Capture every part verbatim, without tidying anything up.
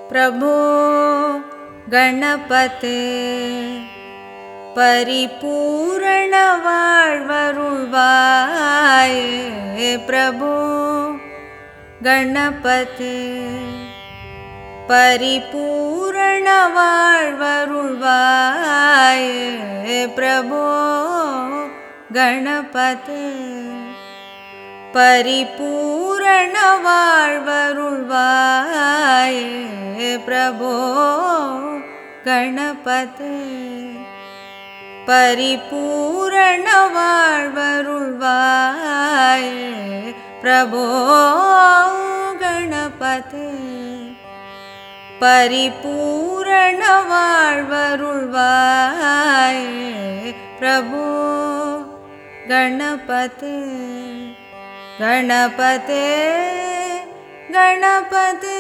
प्रभो गणपते परिपूर्ण வாழ்வருள்வாயே प्रभो गणपते परिपूर्ण வாழ்வருள்வாயே प्रभो गणपते परिपूर्ण வாழ்வருள்வாயே प्रभो गणपते परिपूर्ण வாழ்வருள்வாயே प्रभो गणपते परिपूर्ण வாழ்வருள்வாயே प्रभो गणपते गणपते गणपते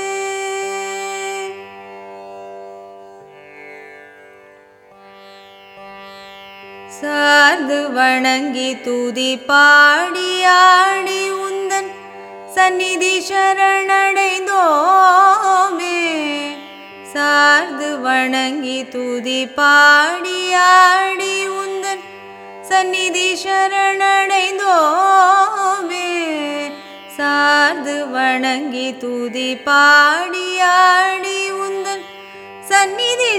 சார்ந்து வணங்கி துதி பாடி ஆடி உந்தன் சந்நிதி சரணடைந்தோமே சார்ந்து வணங்கி துதி பாடி ஆடி உந்தன் சந்நிதி சரணடைந்தோமே சார்ந்து வணங்கி துதி பாடி ஆடி உந்தன் சந்நிதி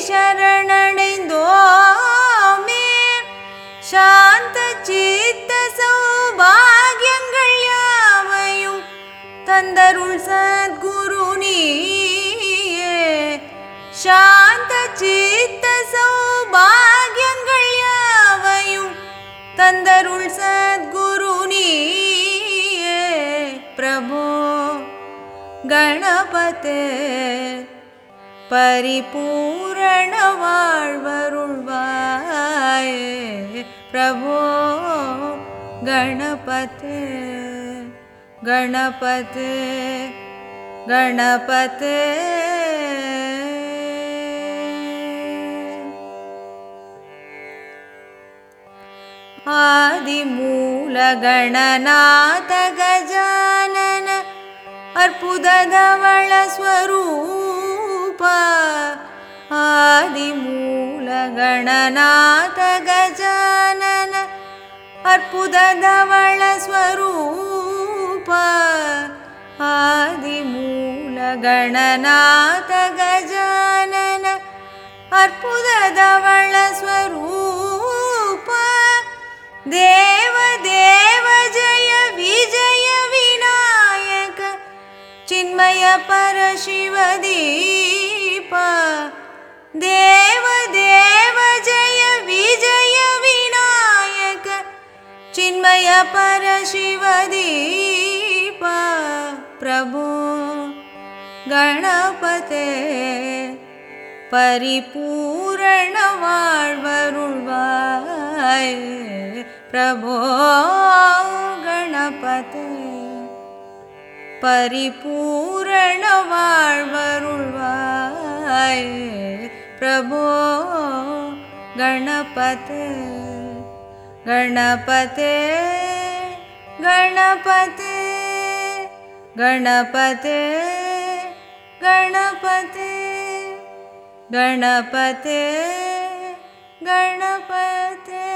சரணடைந்தோமே சாந்த சித்த சௌபாகியங்கள் யாவையும் தந்தருள் சத்குரு நீயே சாந்த சித்த சௌபாகியங்கள் யாவையும் தந்தருள் சத்குரு நீயே प्रभो गणपते परिपूर्ण வாழ்வருள்வாயே प्रभो गणपते गणपते गणपते आदिमूल गणनाथ गजानन अर्पुदधवल स्वरूप आदिमूल गणनाथ गजानन अर्पुदधवल स्वरूप आदिमूल गणनाथ गजानन अर्पुदधवल स्वरूप देव देव जय विजय विनायक चिन्मय परशिव दीप देव देव जय विजय विनायक चिन्मय परशिव दीप प्रभो गणपते परिपूर्ण வாழ்வருள்வாயே प्रभो गणपते परिपूर्ण வாழ்வருள்வாயே प्रभो गणपते गणपते गणपते गणपते गणपते गणपते गणपते